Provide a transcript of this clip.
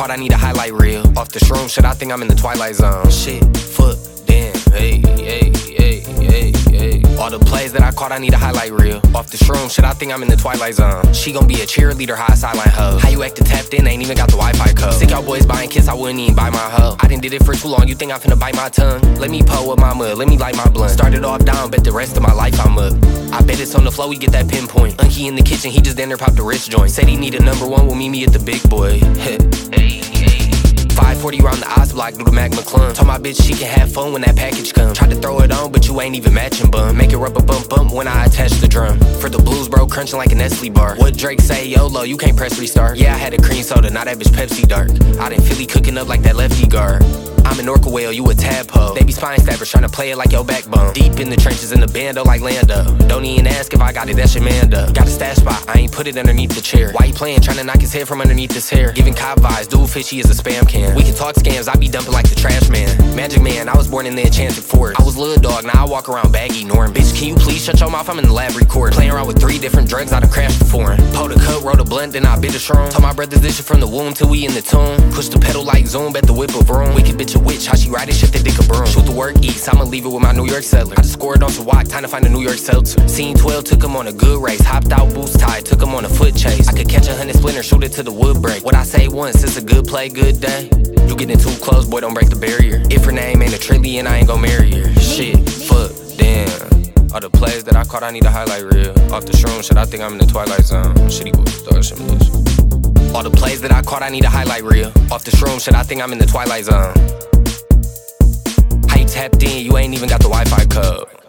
caught, I need a highlight reel. Off the shroom shit, I think I'm in the twilight zone. Shit, fuck, damn, hey, hey, hey, hey, hey. All the plays that I caught, I need a highlight reel. Off the shroom shit, I think I'm in the twilight zone. She gon' be a cheerleader, high sideline hoe. How you actin' tapped in, ain't even got the Wi-Fi code. Sick y'all boys buying kiss, I wouldn't even buy my hoe. I done did it for too long, you think I'm finna bite my tongue? Let me pull with my mud, let me light my blunt. Started off down, bet the rest of my life I'm up. I bet it's on the flow, we get that pinpoint. Unky in the kitchen, he just down there popped the wrist joint. Said he need a number one, will meet me at the big boy. Hey, hey. 540 round the odds block, do the Mac McClung. Told my bitch she can have fun when that package come. Tried to throw it on, but you ain't even matching bum. Make it rubber bump bump when I attach the drum. For the blues, bro, crunching like a Nestle bar. What Drake say, YOLO, you can't press restart. Yeah, I had a cream soda, now that bitch Pepsi dark. I done Philly cooking up like that lefty guard. I'm an orca whale, you a tadpole. They be spine stabbers tryna play it like your backbone. Deep in the trenches in the bando like Lando. Don't even ask if I got it, that's your Manda. Got a stash spot, I ain't put it underneath the chair. Why you playing, tryna knock his head from underneath his hair? Giving cop vibes, dual fishy is a spam can. We can talk scams, I be dumping like the trash man. Magic man, I was born in the enchanted forest. I was Lil Dog, now I walk around baggy Norm. Bitch, can you please shut your mouth, I'm in the lab recording. Playing around with 3 different drugs, I done crashed before. Pulled a cut, wrote a blunt, then I bit a shroom. Told my brothers this shit from the womb till we in the tomb. Push the pedal like Zoom, bet the whip of vroom. Wicked bitch a witch, how she ride it, shit the dick a broom. Shoot the work east, I'ma leave it with my New York settler. I just scored on some walk, time to find a New York seltzer. Scene 12, took him on a good race. Hopped out, boots tied, took him on a foot chase. I could catch 100 splinters, shoot it to the wood break. What I say once, it's a good play, good day. You getting too close, boy, don't break the barrier. If her name ain't a trillion, I ain't gon' marry her. Shit, fuck, damn. All the plays that I caught, I need a highlight reel. Off the shroom shit, I think I'm in the twilight zone. Shitty boys, dog, shit. All the plays that I caught, I need a highlight reel. Off the shroom shit, I think I'm in the twilight zone. How you tapped in, you ain't even got the Wi-Fi code.